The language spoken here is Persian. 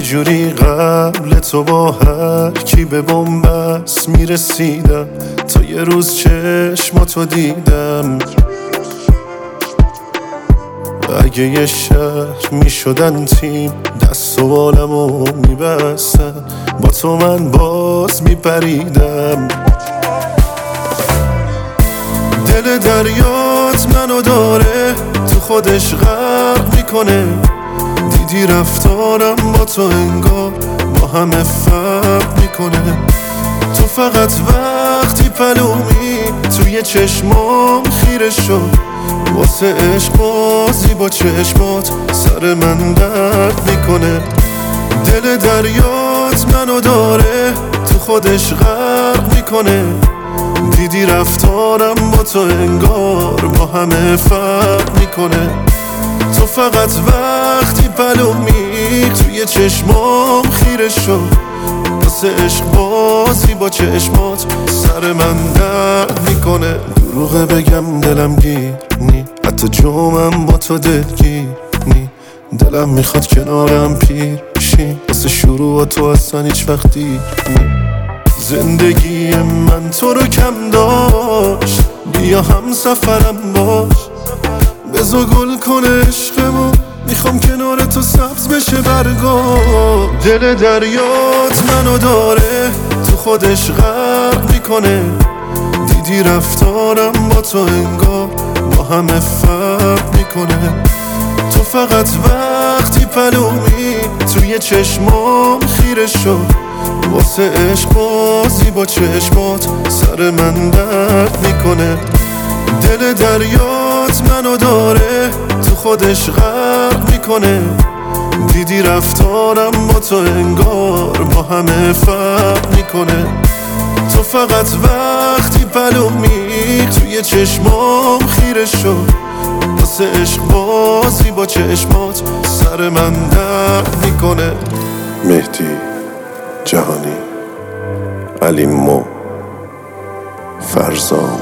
جوری قبل تو با هر کی به بنبست میرسیدم، تا یه روز چشماتو دیدم. اگه یه شهر میشدن تیم، دست و بالمو میبستن، با تو من باز میپریدم. دل دریات منو داره تو خودش غرق میکنه، دیدی رفتارم با تو انگار با همه فرق میکنه. تو فقط وقتی پلومی توی چشمام خیره شد، واسه عشق بازی با چشمات سر من درد میکنه. دل دریات منو داره تو خودش غرق میکنه، دیدی رفتارم با تو انگار با همه فرق میکنه. تو فقط وقتی پلومی توی چشمام خیره شد، واسه عشق بازی با چشمات سر من درد میکنه. دروغه بگم دلم گیر نی، حتی جومم با تو دلگیر نی. دلم میخواد کنارم پیر شی، واسه شروع تو اصلا هیچ وقت دیر نی. زندگی من تو رو کم داشت، بیا هم سفرم باش، بزا گل کنه عشقمو، میخوام کنار تو سبز بشه برگا. دل دریات منو داره تو خودش غرق میکنه، دیدی رفتارم با تو انگار با همه فرق میکنه. تو فقط وقتی پلومی توی چشمام خیره شد، واسه عشق بازی با چشمات سر من درد میکنه. دل دریات منو داره تو خودش غرق میکنه، دیدی رفتارم با تو انگار با همه فرق میکنه. تو فقط وقتی پلومی توی چشمام خیره شد، واسه عشق بازی با چشمات سر من درد میکنه. مهدی جهانی، علی مو، فرزام.